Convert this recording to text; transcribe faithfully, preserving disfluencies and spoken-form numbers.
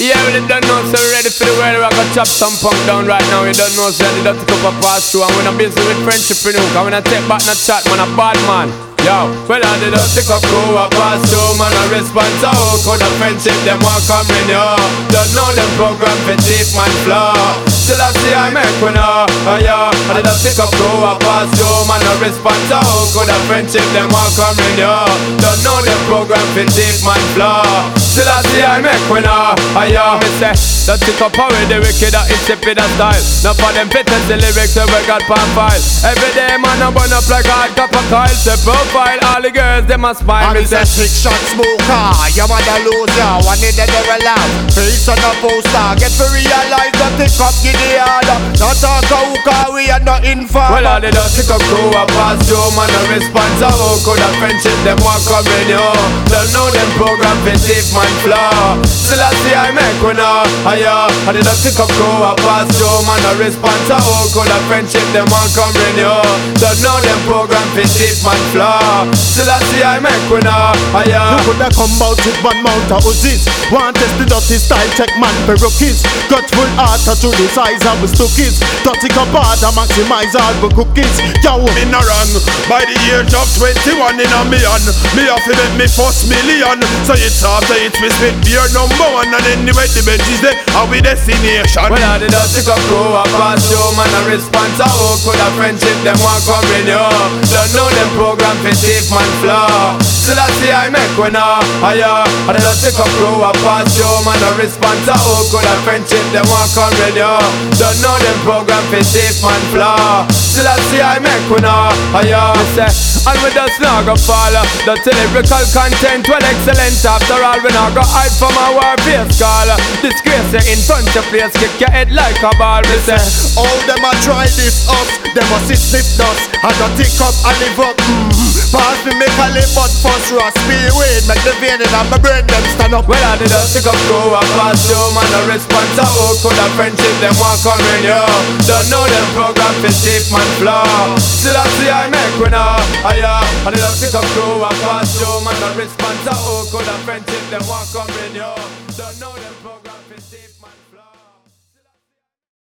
Yeah, we don't know, so we're ready for the world. We're gonna chop some punk down right now. You don't know, so they don't take up a pass through. And we're not busy with friendship, you know. Cause when I take back no chat, man, a bad man. Yo, well, I did not take up crew, a pass through, man, a response. Oh, could a friendship, them want come in, yo. Don't know them program for thief, man, flaw. Still I see I make one, oh, yeah. I did not take up crew, a pass through, man, a response. Oh, could a friendship, them want come in, yo. Don't know them program for thief, man, flaw. Still I see I make one, oh, yeah. Me say, don't take up power, the wicked, that it's a bit of style. Now for them fittest, the lyrics, they we got pan file. Every day, man, I burn up like hard copper coil. The profile, all the girls, they must smile. Me say, six shot smoker, you want to lose ya. One in the devil out, face on a poster. Get to realize that the cup get the order. Not talk a hookah, we are not in for. Well, all they don't take up crew, a pass through, man, a response. Oh, could a friendship, them want come in, yo. Don't know them program for thief, man, flaw. Still I see I make one, oh, yeah. I did not take up crew, a pass through, man, a response. Oh, could a friendship, them want come in, yo. Don't know them program for thief, man, flaw. Still I see I make one, oh, yeah. You coulda come out with one mount of Uzis. Want test the dirty style, check man perukis. Got full heart to the size of the stookies. Dirty cup hard to maximize all the cookies. Yo, me no wrong. By the age of twenty-one in a million, me have to make me first million. So it's after it's with me your number one. And anyway the bench is there, are we destination? Well, I did not take up crew, a pass through, man, a response. Oh, could a friendship, them want come in, yo. Don't know them program for thief, man, flaw. Still I see I make one, oh, yeah. I did not take up crew, a pass through, man, a response. Oh, could a friendship, them want come in, yo. Don't know them program for thief, man, flaw. Still I see I make one, oh, yeah. Me say, and we just not go follow the lyrical content, well excellent. After all, we not go hide from our face call. Disgrace you in front of place, kick your head like a ball. Me say, all them a try this us, them a sit slip dust. I don't tick up and live up. Mm-hmm. Pass me make a lip but first rust. Be weird, make the vein in my brain them stand up. well, I did not take up crew, a pass through, man, a response. Oh, could a friendship, them want come in, yo. Don't know them program for thief, man, flaw. Still I see I make one, oh, yeah. I did not take up crew, a pass through, man, a response. Oh, could a friendship, them want come in, yo. Don't know them program for thief, man.